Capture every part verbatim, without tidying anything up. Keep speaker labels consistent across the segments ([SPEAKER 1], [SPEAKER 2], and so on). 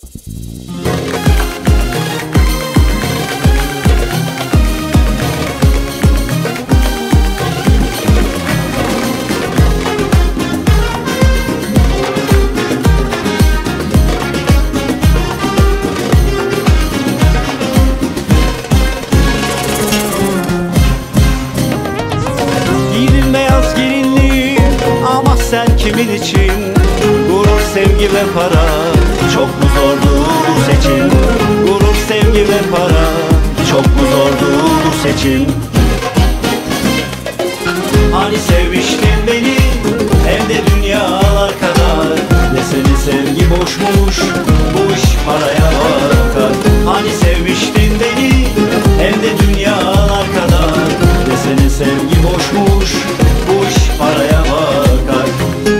[SPEAKER 1] Sen kimin için? Gurur, sevgi ve para, çok mu zordu bu seçim? Gurur, sevgi ve para, çok mu zordu bu seçim? Hani sevmiştin beni, hem de dünyalar kadar. Desene sevgi boşmuş, bu iş paraya bakar. Hani sevmiştin beni, hem de dünyalar kadar. Desene sevgi boşmuş, bu iş paraya bakar.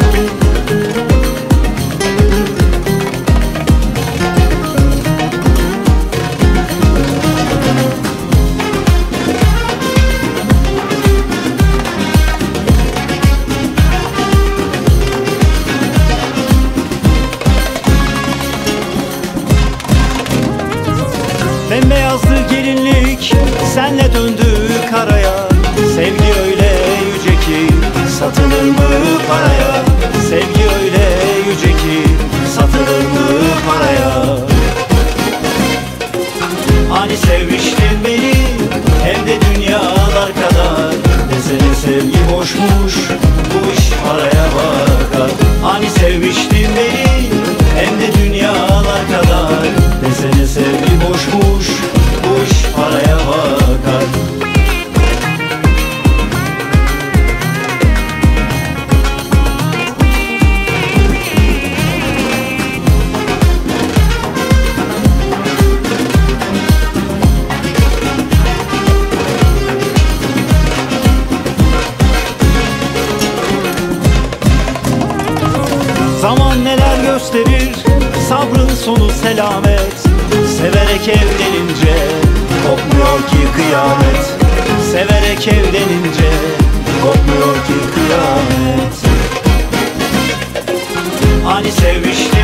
[SPEAKER 1] Bembeyazdı gelinlik, senle döndü karaya. Sevgi öyle yüce ki, satılır mı paraya? Sevgi öyle yüce ki, satılır mı paraya? Hani sevmiştin beni, hem de dünyalar kadar. Desene sevgi boşmuş, bu iş paraya bakar. Hani sevmiştin beni, hem de dünyalar kadar. Desene sevgi boşmuş, bu iş paraya bakar. Zaman neler gösterir, sabrın sonu selamet. Severek evlenince kopmuyor ki kıyamet. Severek evlenince kopmuyor ki kıyamet. Hani sevmiştin